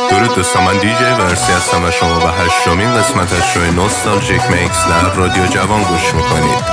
درود دوستان، من دیجی ورسی هستم و شما به 8مین قسمت از شوی نوستالژیک میکس در رادیو جوان گوش میکنید.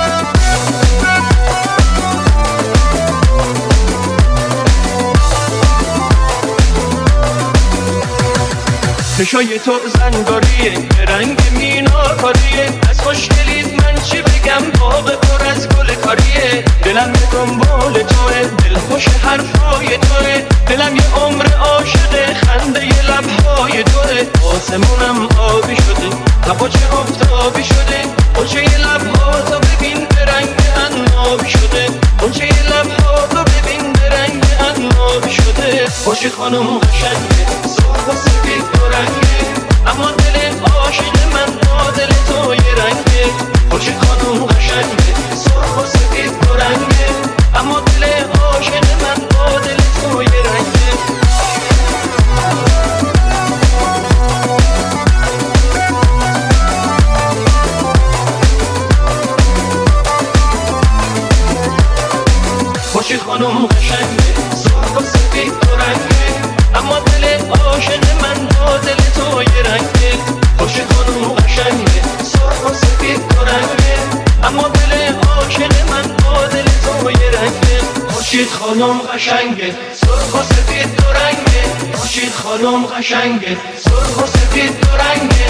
چشای تو زنگاریه، رنگ میناکاریه، از خوشگلیت من چی بگم، باغ پر از گل کاریه. دلم یه دنبال توه، دل خوش حرفای توه، دلم یه عمر عاشقه، خنده یه لبهای توه. آسمونم آبی شده، هوا چه آفتابی شده، قنچه یه لبها تو ببین به رنگ عنابی شده، قنچه یه لبها تو ببین به رنگ عنابی شده. خوشی خانم قشنگه، سرخ و سفید و رنگه، اما دل عاشق من با دل تو یه رنگه. خوشی خانم قشنگه، سرخ و سفید و رنگه، اما دل عاشق من با دل تو یه رنگه. خوشی خانم قشنگه، سرخ و سفید و رنگه، اما دل عاشق من با دل تو یه رنگه. خوشی خانم قشنگه، سرخ و سفید و رنگه، اما دل عاشق من با دل تو یه رنگه. خوشی خانم قشنگه، سرخ و سفید و رنگه، خوشی خانم قشنگه، سرخ و سفید و رنگه.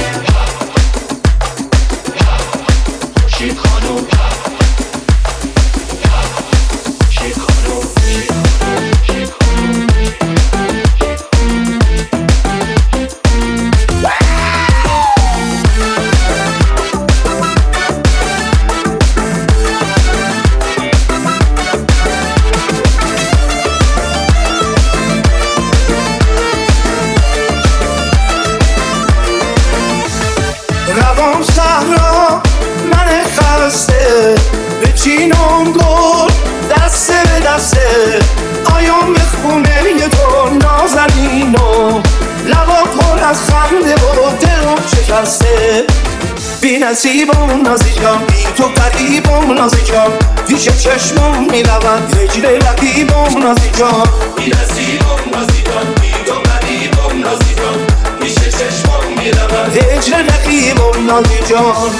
خوشی خانم روان صحرا من خسته، بچینم گل دسته به دسته، آیام به خونه یه تو نازنینم، لبا پر از خنده و دلم شکسته. بی نصیبم نازی جان، بی تو قریبم نازی جان، پیش چشمم میرود هجر رقیبم نازی جان. بی نصیبم نازی جان، بی تو قریبم نازی جان، پیش چشمم میرود هجر رقیبم نازی جان.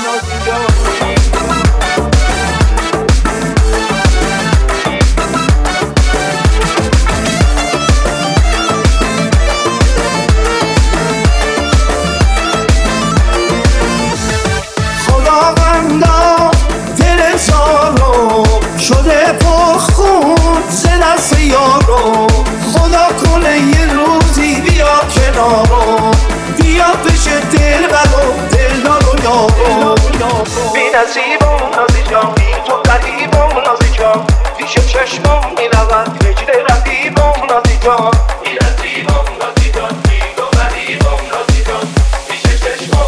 خداوندا دل زارو شده پر خون ز دست یارو، خدا کنه یه روزی بیا کنارو، بیا بشه دل برو دلدارو یارو. بی نصیبم نازی جان، بی تو قریبم نازی جان، پیش چشمم میرود هجر رقیبم نازی جان. بی نصیبم نازی جان، بی تو قریبم نازی جان، پیش چشمم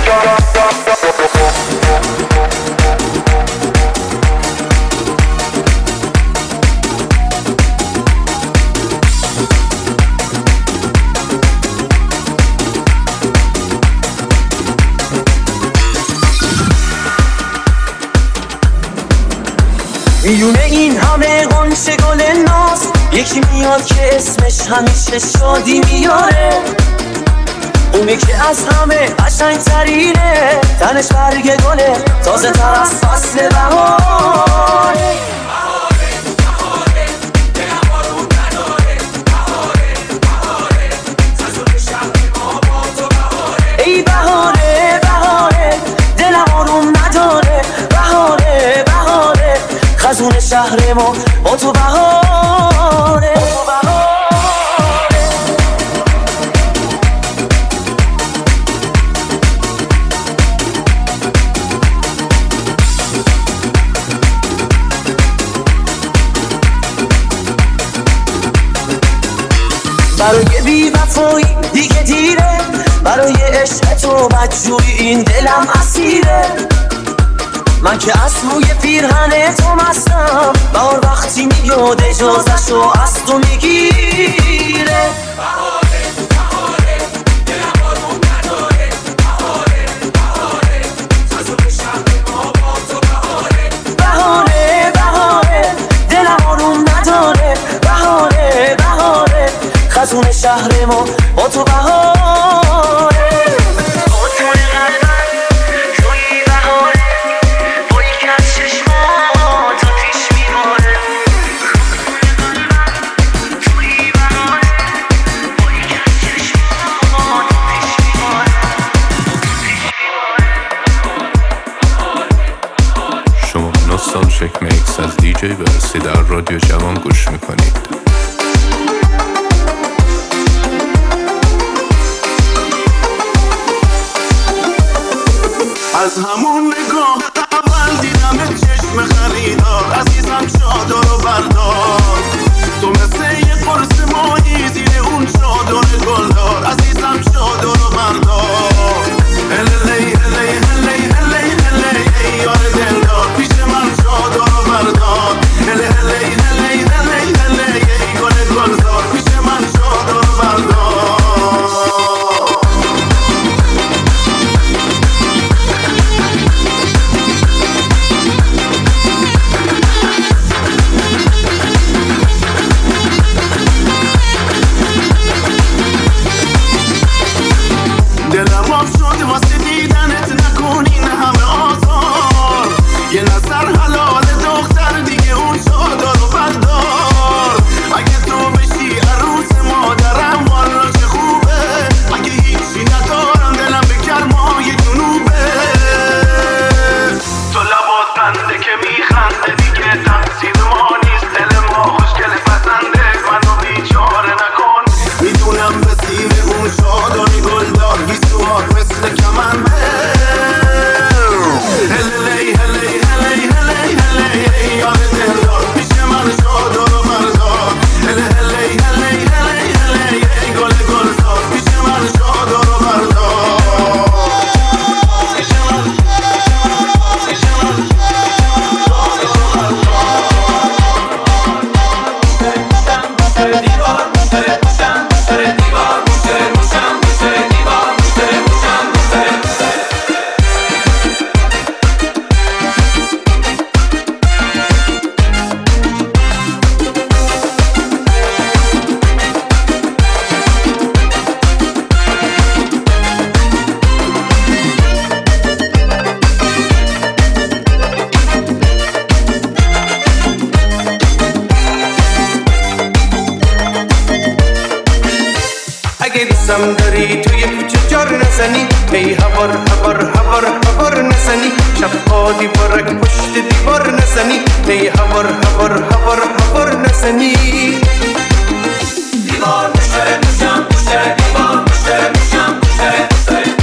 میونه این همه غنچه گل ناز، یکی میاد که اسمش همیشه شادی میاره، اونی که از همه قشنگ ترینه، تنش برگ گله تازه تر از فصل بهاره. ای بهاره بهاره دلم آروم نداره، بهاره بهاره خزون شهر ما با تو بهاره. برای بی وفایی دیگه دیره، برای عشق تو بدجوری این دلم اسیره. من که از روی پیرهن تو مستم، بهار وقتی میاد اجازه‌شو از تو میگیره. بهاره بهاره دلم آروم نداره، بهاره بهاره خزون شهر ما با تو بهاره. بهاره بهاره دلم آروم نداره، بهاره بهاره خزون خون شهر ما با تو بهاره با تو قلبم توی بهاره با یک از چشمات آتیش میباره توی بهاره با یک از چشمات آتیش میباره. شما نوستالژیک میکس از دیجی ورسی در رادیو جوان گوش میکنید. از همون نگاه اول دیدم چشم خریدار عزیزم چادر و بردار تو مثل یه قرص ماهی زیر اون چادر گلدار عزیزم چادر و بردار هلی هلی هلی هلی هلی ای یار دلدار پیش من چادر و بردار هلی هلی هلی هلی هلی ای گل گلدار پیش من چادر و بردار. دلم آب شد واسه دیدنت نکنین همه آزار یه نظر حلال دختر دیگه اون چادر و بردار اگه تو بشی عروس مادرم والا چه خوبه اگه هیچی ندارم دلم به گرمای جنوبه تو لبات بنده که میخنده دیگه تقصیر ما نیست دل ما خوشگل پسنده منو بیچاره نکن میدونم به سیر اون چادر گلدار بیسوار مثل کمنده هلی هلی هلی هلی هلی یار دلدار پیش من چادر و بردار هلی هلی هلی هلی هلی گل گلزار پیش من چادر و بردار. اگه دوستم داری توی کوچه جار نزنی ای هوار هوار هوار هوار نزنی شبها دیوارک پشت دیوار نزنی ای هوار هوار هوار هوار نزنی دیوار مشتره موشم مشتره دیوار مشتره موشم مشتره مشتره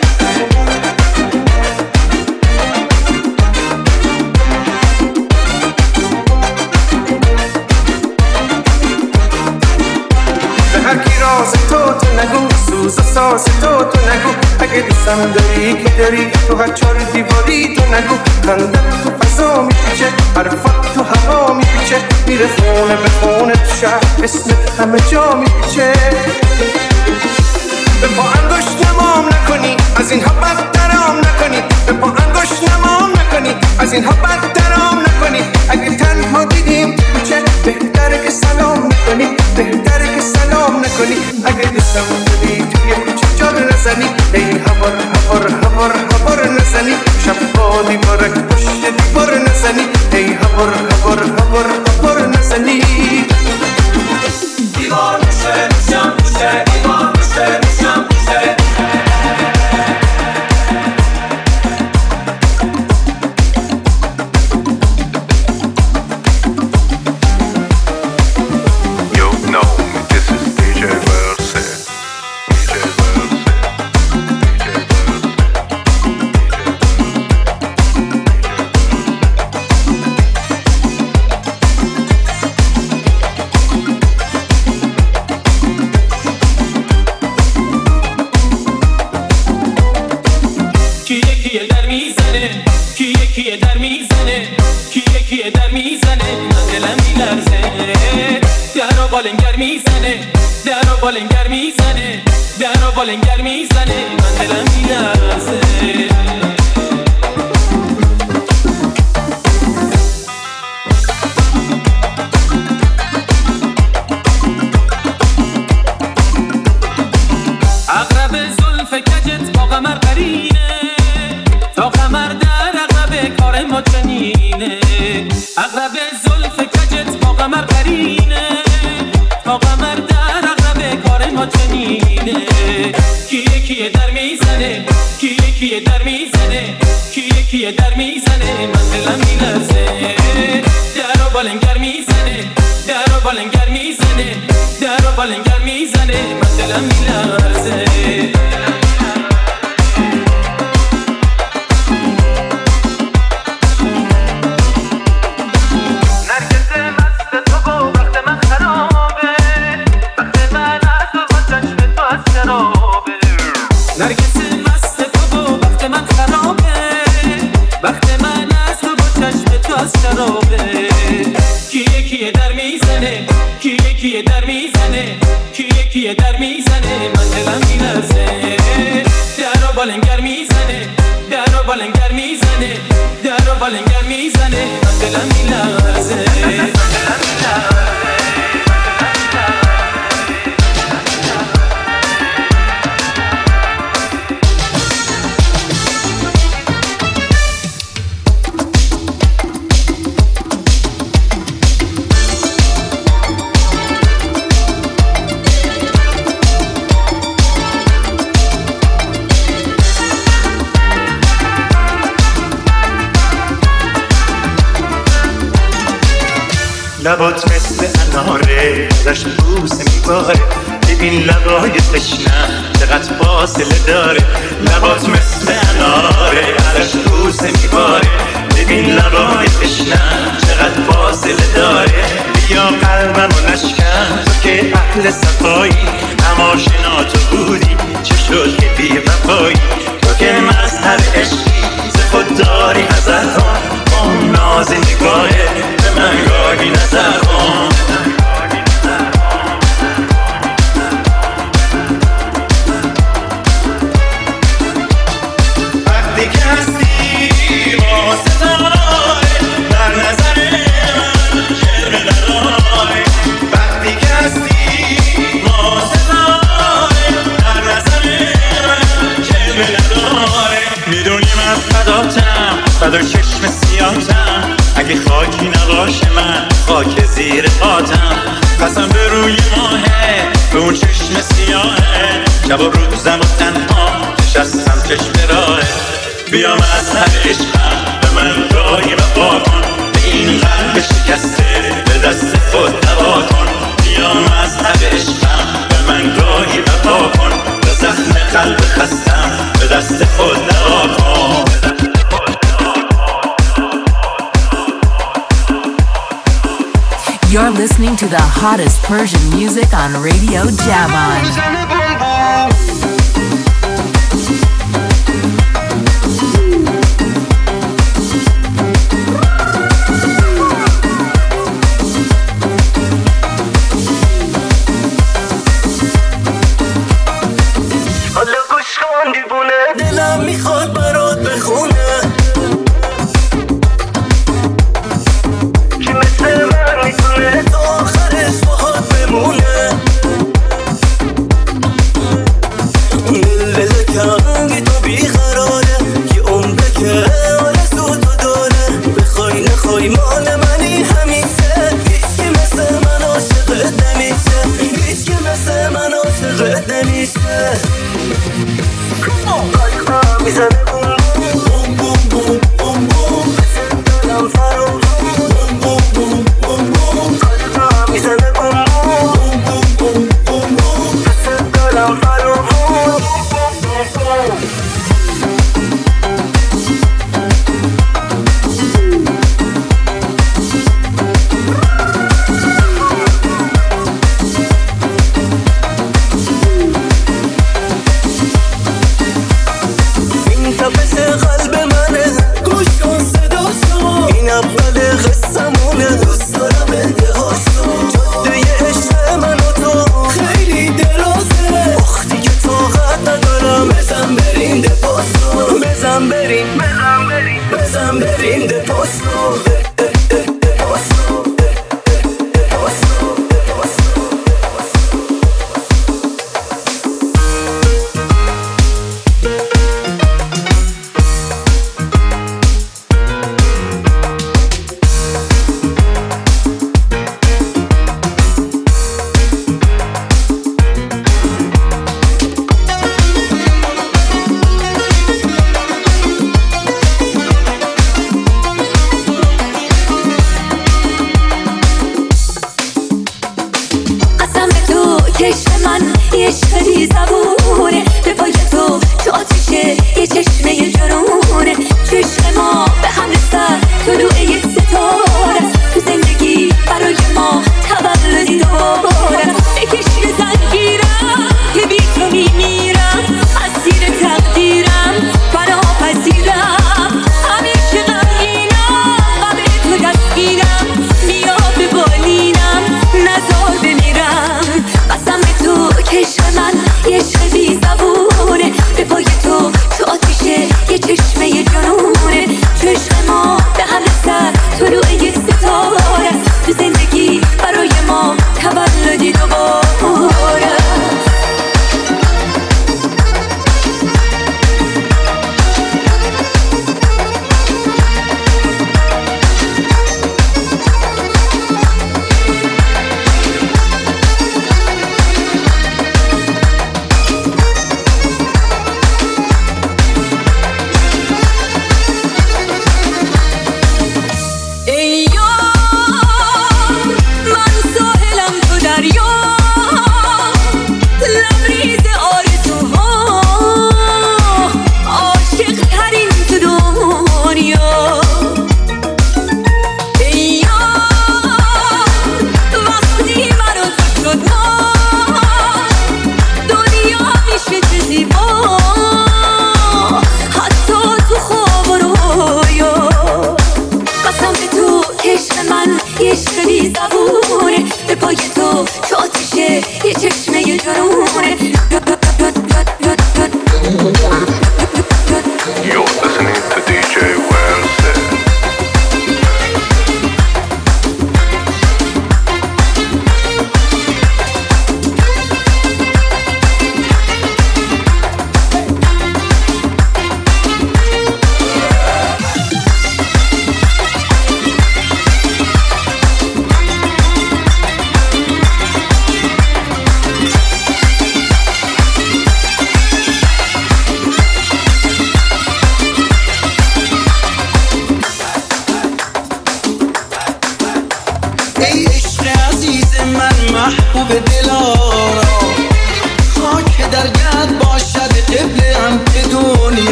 راز تو نگو سوز و ساز تو نگو اگه دوستم داری که داری تو هر چار دیواری تو نگو خندت تو فضا میپیچه حرفت تو هوا میپیچه میره خونه به خونه تو شهر اسمت همه جا میپیچه به پا انگشت نمام نکنی از اینها بدترام نکنی به پا انگشت نمام نکنی از اینها بدترام نکنی اگه تنها دیدیم تو کوچه بهتره که سلام نکنی بهتره که سلام نکنی اگه دوستم داری توی کوچه جار نزنی ای هوار هوار هوار هوار نزنی شبها دیوارک پشت دیوار نزنی ای هوار هوار هوار هوار نزنی دیوار مشتره موشم مشتره دیوار مشتره موشم مشتره بالنگر میزنه درو بالنگر میزنه من دلم میلرزه کجت با قمر قرینه، تا قمر در عقرب کار ما چنینه. عقرب زلف کجت با قمر قرینه، تا قمر در عقرب کار ما چنینه. کیه در میزنه، کیه در میزنه، کیه در میزنه، من دلم میلرزه. درو بالنگر میزنه، درو بالنگر میزنه، درو بالنگر میزنه، من دلم میلرزه. نرگس مست تو و وقت من خرابه، وقت من از تو با چشم تو از شرابه. کیه در میزنه، کیه در میزنه، کیه در میزنه، من دلم میلرزه. درو بالنگر میزنه، درو بالنگر میزنه، درو بالنگر میزنه، من دلم میلرزه. لبات مثل اناره ازش بوسه میباره، ببین لبای تشنه چقدر فاصله داره. لبات مثل اناره ازش بوسه میباره، ببین لبای تشنه چقدر فاصله داره. بیا قلبمو نشکن تو که اهل صفایی، اما شنا تو بودی چه شد که بی وفایی. تو که مذهب عشقی ز خود داری حذر کن، اون ناز نگاهه به من گاهی نظر کن. وقتی که هستی با ستاره در نظر من جلوه داره. وقتی که هستی با ستاره در نظر من جلوه داره. میدونی من فداتم، فدای چشم سیاهتم، اگه خاکی نباشه من خاک زیر خاطم. قسم به روی ماهه به اون چشم سیاهه، شب و روزم و تنها نشستم چشم راهه. بیا مذهب عشقم به من گاهی وفا کن، به این قلب شکسته به دست خود دوا کن. بیا مذهب عشقم به من گاهی وفا کن، به زخم قلب خستم به دست خود دوا کن. You're listening to the hottest Persian music on Radio Javan. حالا گوش کن دیوونه، دلم میخواد برات بخونه که مثل من میتونه تا آخرش باهات بمونه. دل کنگی تو بیقراره که عمره که آرزو تو داره. بخوای نخوای مال منی همیشه، هیچ که مثل من عاشقت نمیشه، هیچ که مثل من عاشقت نمیشه. قلبم میزنه بوم بوم بوم بوم بوم، دلم فرو بوم بوم بوم بوم بوم. قلبم میزنه بوم بوم بوم بوم بوم، دلم فرو بوم بوم بوم. این تپش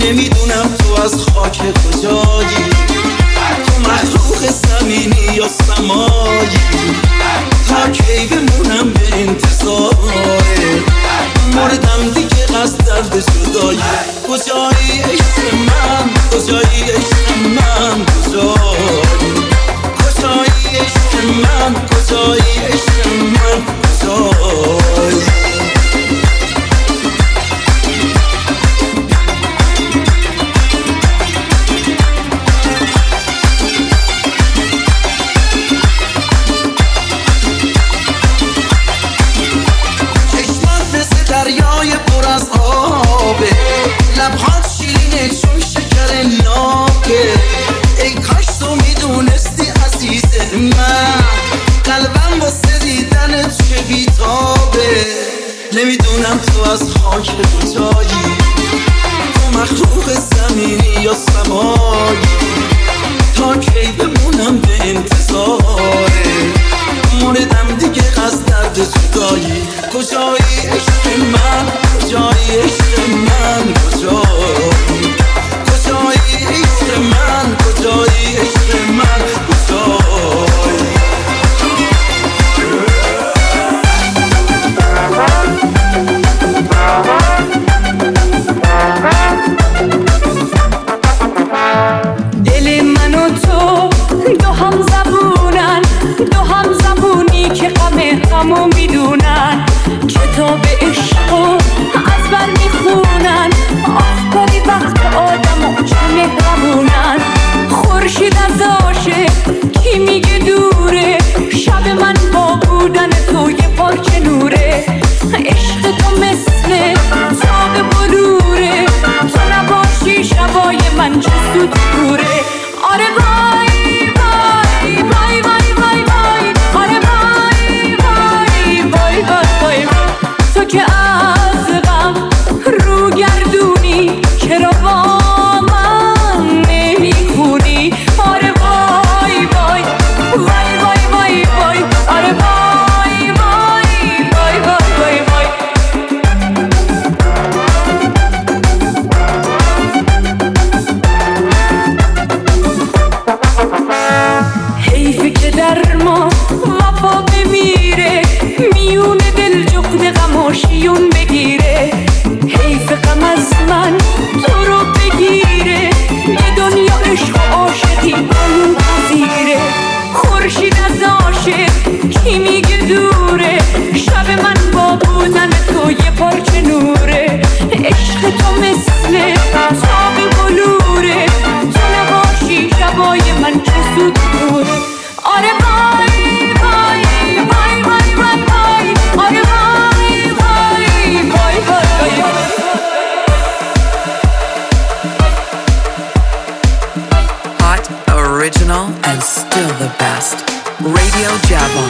نمیدونم تو از خاک کجایی، تو مخلوق زمینی یا سمایی، تا کی بمونم به انتظاره، مردم دیگه از درد جدایی. کجایی عشق من، کجایی عشق من، کجایی، کجایی عشق من، کجایی عشق من، کجایی. دریای پر از آبه، لبهات شیرینه چون شکر نابه. ای کاش تو میدونستی عزیز من، قلبم واسه دیدنت چه بیتابه. نمیدونم تو از خاک کجایی، تو مخلوق زمینی یا سمایی، تا کی بمونم به انتظاره، مردم دیگه از درد جدایی. کجایی عشق من، کجایی عشق من، کجایی، کجایی عشق من، کجایی عشق من، کجایی. دل من و تو دو هم زبونن، دو هم زبونی که غمو میدونن، کتاب عشقو از بر میخونن. آفتابی وقت آدمو چه مهربونن، خورشید از عاشق کی میگه دوره، شب من با بودن تو یه پارچه نوره. عشق تو مثل ساق بلوره، تو نباشی شبای من چه سود دوره. آره وای وای وای وای وای وای، آره وای وای وای وای وای، تو که از غم رو گردونی چرا با من نمیخونی. آره وای وای وای وای وای وای، آره وای وای وای وای وای وای. حیفه که در ما وفا بمیره، میون دل جغد غماشیون بگیره. حیف غم از من تو رو بگیره، یه دنیا عشق و عاشقی اون پذیره. خورشید از عاشق کی میگه دوره، شب من با بودن تو یه پارچه نوره. عشق تو مثل ساق بلوره، تو نباشی شبای من چه سود دوره. آره وای وای وای وای وای وای، آره وای وای وای وای وای. Hot, original, and still the best. Radio Javon.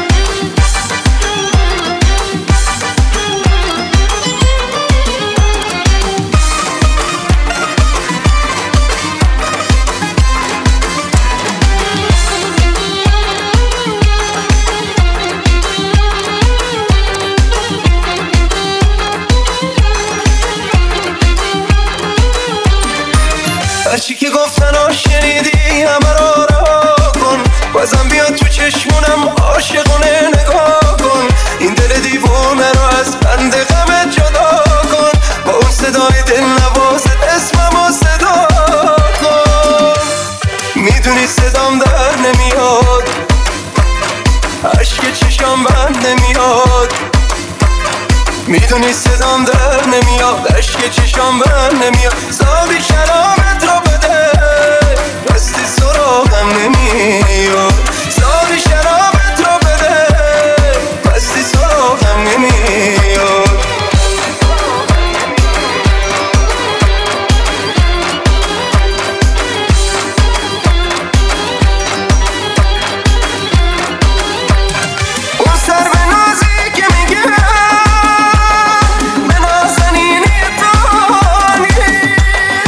هرچی که گفتن ها شنیدی همه را رها کن، بازم بیا تو چشمونم عاشقونه نگاه کن. این دل دیوونه رو از بند غم جدا کن، با اون صدای دل نوازت اسممو صدا کن. میدونی صدام در نمیاد، عشق چشام بند نمیاد. میدونی صدام در نمیاد، عشق چشام بند نمیاد. سابی کلامت رو بده، دستی سراغم نمیاد. سابی شرابت رو بده، دستی سراغم نمیاد. اون سر به نازی که میگه به نازنینی تانی،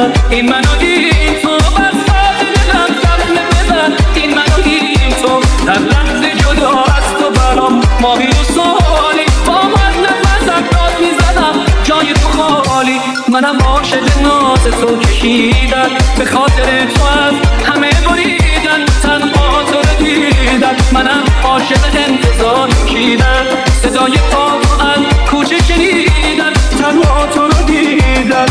بزن این منو این تو بر ساعت دلم زخمه بزن این منو این تو در لحظه جدا از تو برام ماهی و سالی با من نفسم داد میزنم جای تو خالی منم عاشق ناز تو کشیدن به خاطر تو از همه بریدن تنها تو رو دیدن منم عاشق انتظار کشیدن صدای پا تو از کوچه شنیدن تنها تو رو دیدن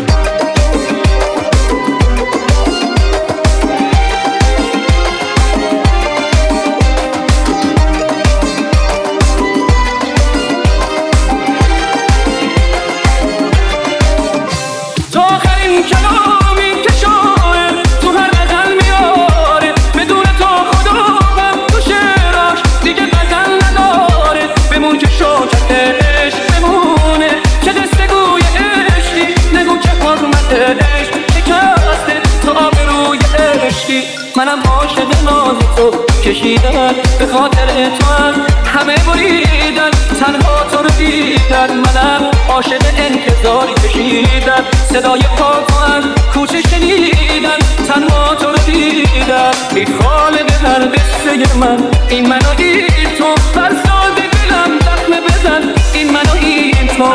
تو آخرین کلامی که شاعر تو هر غزل میاره بدون تو خدا غم تو شعراش دیگه غزل نداره بمون که شاکت عشق بمونه چه قصه گوی عشقی نگو که حرمت عشق شکسته تو آبروی عشقی منم عاشق ناز تو کشیدن به خاطر تو هم همه بریدن تنها تو رو دیدن منم عاشق انتظاری کشیدن صدای پا تو از کوچه شنیدن تنها تو رو دیدن ای خالق هر قصه من این منو این تو بر ساز دلم زخمه بزن این منو این تو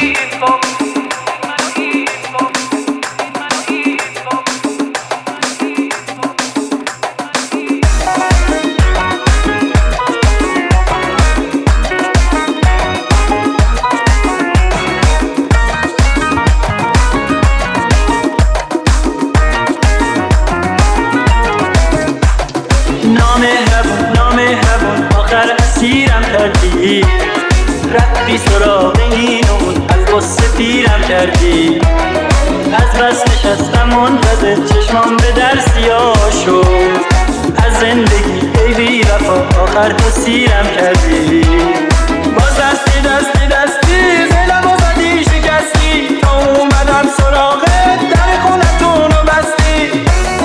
رفتی سراغ این از غصه پیرم کردی از بس نشستم منتظر چشمام به در سیاه شد از زندگی ای بی وفا آخر تو سیرم کردی باز دستی دستی دستی دلم و زدی شکستی تا اومدم سراغت در خونتون رو بستی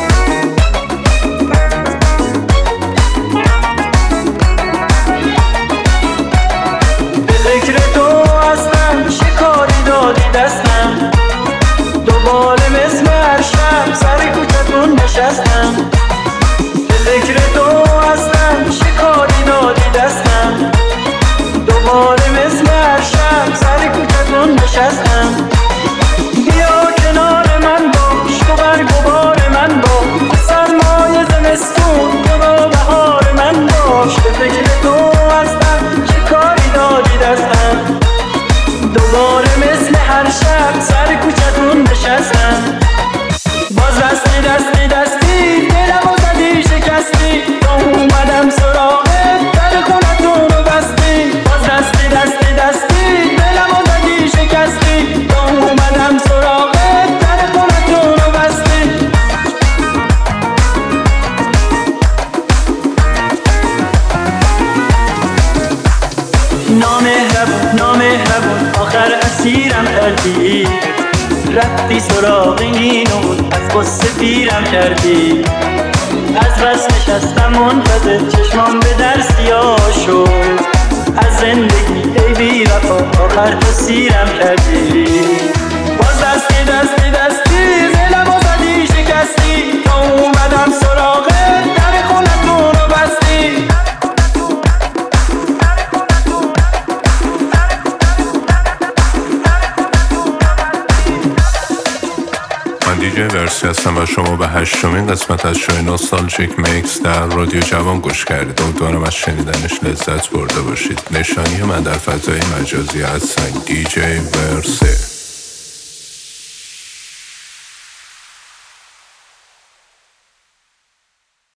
دستم دوباره مثل هر شب سر کوچتون نشستم به فکر تو هستم شکاری دادی دستم دوباره مثل هر شب سر کوچتون نشستم بیا کنار من باش تو برگبار من باش سرمای زمستون تو با بهار من باش به فکر تو هستم شکاری دادی دستم دوباره مثل هر شب سر کوچتون نشستم باز دستی دستی دستی دلم و زدی شکستی تا اومدم سراغت در خونتون رو بستی باز دستی دستی دستی دلم و زدی شکستی تا اومدم سراغت در خونتون رو بستی نامهربون آخر اسیرم کردی رفتی سراغ این از غصه پیرم کردی از بس نشستم منتظر چشمام به در سیاه شد از زندگی ای بی وفا آخر تو سیرم کردی باز دستی دستی دستی دلم و زدی شکستی تا اومدم سراغت در خونتون رو بستی دیجی ورسی هستم و شما به 8مین قسمت از شوی نوستالژیک میکس در رادیو جوان گوش کردید. امیدوارم از شنیدنش لذت برده باشید. نشانی من در فضای مجازی هستم دیجی ورسی.